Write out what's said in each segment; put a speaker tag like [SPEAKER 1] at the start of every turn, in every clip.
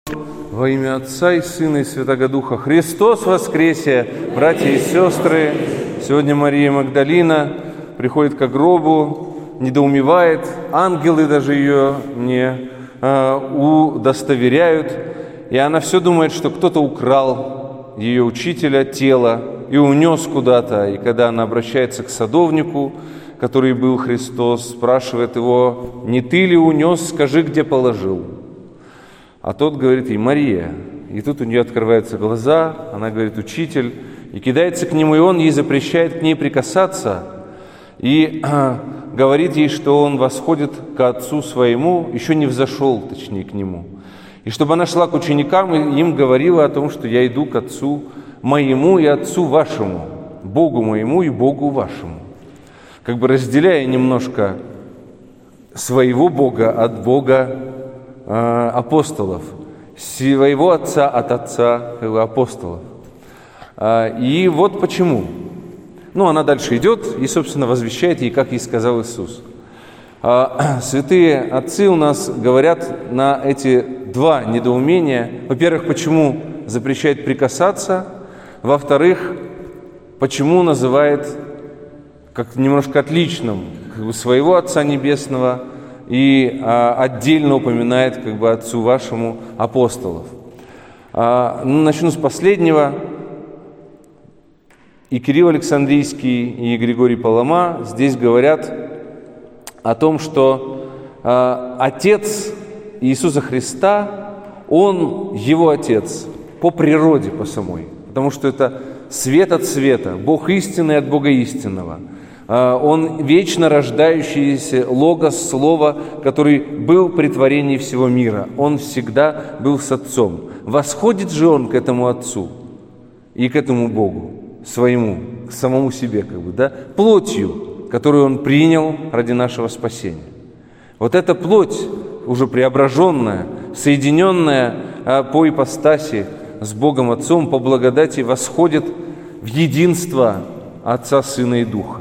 [SPEAKER 1] Во имя Отца и Сына и Святаго Духа. Христос воскресе, братья и сестры! Сегодня Мария Магдалина приходит к гробу, недоумевает, ангелы даже ее не удостоверяют, и она все думает, что кто-то украл ее учителя тело и унес куда-то. И когда она обращается к садовнику, который был Христос, спрашивает его: «Не ты ли унес? Скажи, где положил?» А тот говорит ей: «Мария». И тут у нее открываются глаза, она говорит: «Учитель», и кидается к нему, и он ей запрещает к ней прикасаться, и говорит ей, что он восходит к Отцу Своему, еще не взошел, точнее, к Нему. И чтобы она шла к ученикам, и им говорила о том, что я иду к Отцу Моему и Отцу Вашему, Богу Моему и Богу Вашему. Как бы разделяя немножко своего Бога от Бога апостолов, своего отца от отца апостолов. И вот почему. Она дальше идет и, собственно, возвещает ей, как ей сказал Иисус. Святые отцы у нас говорят на эти два недоумения. Во-первых, почему запрещает прикасаться. Во-вторых, почему называет как немножко отличным своего Отца Небесного и отдельно упоминает Отцу Вашему апостолов. Начну с последнего. И Кирилл Александрийский, и Григорий Палама здесь говорят о том, что Отец Иисуса Христа, Он Его Отец по природе, по самой, потому что это свет от света, Бог истинный от Бога истинного. Он вечно рождающийся Логос, Слово, который был при творении всего мира. Он всегда был с Отцом. Восходит же Он к этому Отцу и к этому Богу своему, к самому себе, плотью, которую Он принял ради нашего спасения. Вот эта плоть, уже преображенная, соединенная по ипостаси с Богом Отцом, по благодати, восходит в единство Отца, Сына и Духа.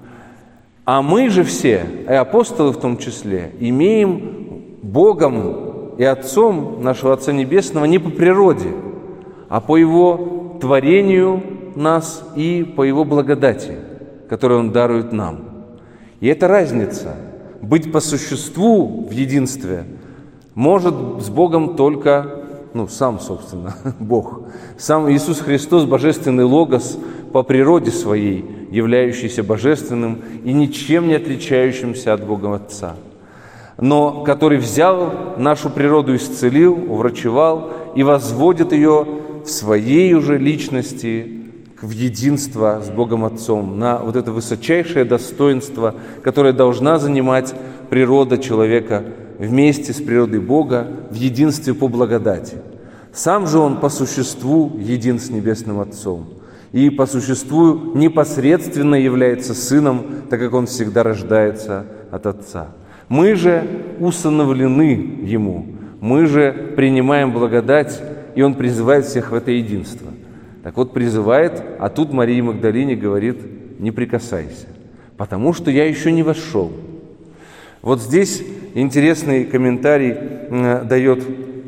[SPEAKER 1] А мы же все, и апостолы в том числе, имеем Богом и Отцом нашего Отца Небесного не по природе, а по Его творению нас и по Его благодати, которую Он дарует нам. И эта разница, быть по существу в единстве, может с Богом только, сам, собственно, Бог. Сам Иисус Христос, Божественный Логос, по природе Своей, являющийся божественным и ничем не отличающимся от Бога Отца, но который взял нашу природу, исцелил, уврачевал и возводит ее в Своей уже личности в единство с Богом Отцом, на вот это высочайшее достоинство, которое должна занимать природа человека вместе с природой Бога в единстве по благодати. Сам же Он по существу един с Небесным Отцом и по существу непосредственно является Сыном, так как Он всегда рождается от Отца. Мы же усыновлены Ему, мы же принимаем благодать, и Он призывает всех в это единство. Так вот, призывает, а тут Марии Магдалине говорит: не прикасайся, потому что я еще не вошел. Вот здесь интересный комментарий дает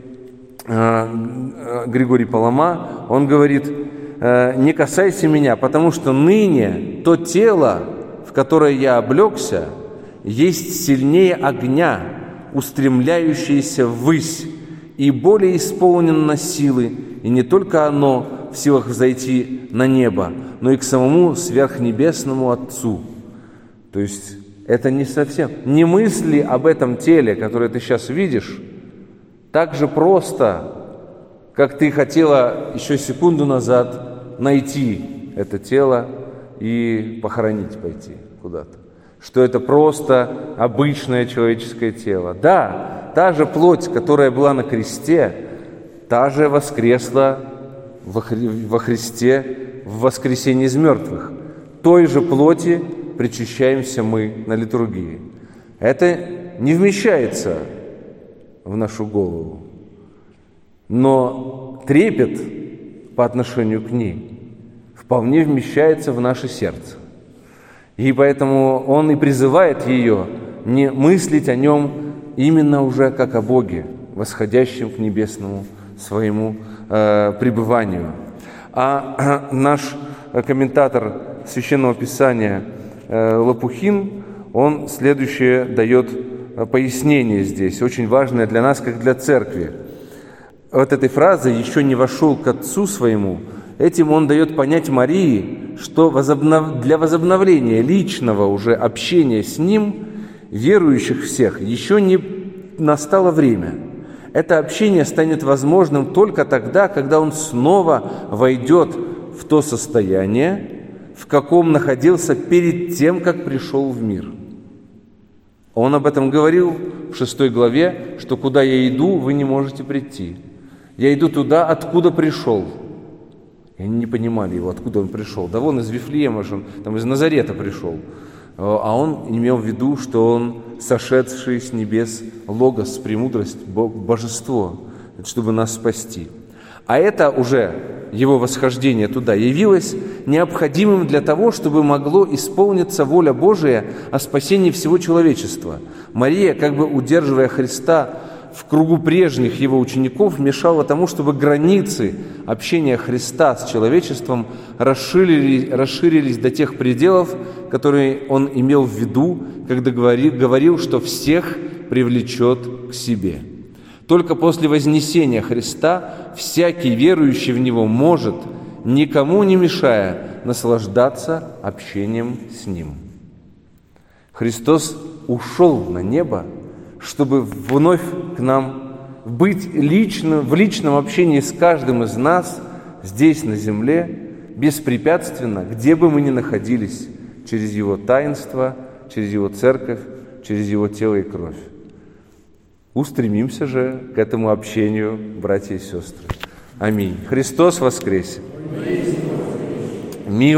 [SPEAKER 1] Григорий Палама. Он говорит: не касайся меня, потому что ныне то тело, в которое я облегся, есть сильнее огня, устремляющееся ввысь, и более исполнено силы, и не только оно в силах взойти на небо, но и к самому сверхнебесному Отцу. То есть это не совсем, не мысли об этом теле, которое ты сейчас видишь, так же просто, как ты хотела еще секунду назад найти это тело и похоронить, пойти куда-то. Что это просто обычное человеческое тело. Да, та же плоть, которая была на кресте, та же воскресла во Христе в воскресении из мертвых. Той же плоти причащаемся мы на литургии. Это не вмещается в нашу голову, но трепет по отношению к ней вполне вмещается в наше сердце. И поэтому он и призывает ее не мыслить о нем именно уже как о Боге, восходящим к небесному своему пребыванию. А наш комментатор Священного Писания Лопухин, он следующее дает пояснение здесь, очень важное для нас, как для церкви. Вот этой фразой «еще не вошел к Отцу своему», этим он дает понять Марии, что для возобновления личного уже общения с Ним, верующих всех, еще не настало время. Это общение станет возможным только тогда, когда он снова войдет в то состояние, в каком находился перед тем, как пришел в мир. Он об этом говорил в 6 главе, что «куда я иду, вы не можете прийти. Я иду туда, откуда пришел». И они не понимали его, откуда он пришел. Да вон из Вифлеема же, там из Назарета пришел. А он имел в виду, что он сошедший с небес Логос, премудрость, божество, чтобы нас спасти. А это уже его восхождение туда явилось необходимым для того, чтобы могло исполниться воля Божия о спасении всего человечества. Мария, как бы удерживая Христа в кругу прежних его учеников, мешала тому, чтобы границы общения Христа с человечеством расширились до тех пределов, которые он имел в виду, когда говорил, что всех привлечет к себе. Только после вознесения Христа всякий верующий в Него может, никому не мешая, наслаждаться общением с Ним. Христос ушел на небо, чтобы вновь к нам быть в личном общении с каждым из нас здесь, на земле, беспрепятственно, где бы мы ни находились, через Его таинство, через Его церковь, через Его тело и кровь. Устремимся же к этому общению, братья и сестры. Аминь. Христос воскресе! Мир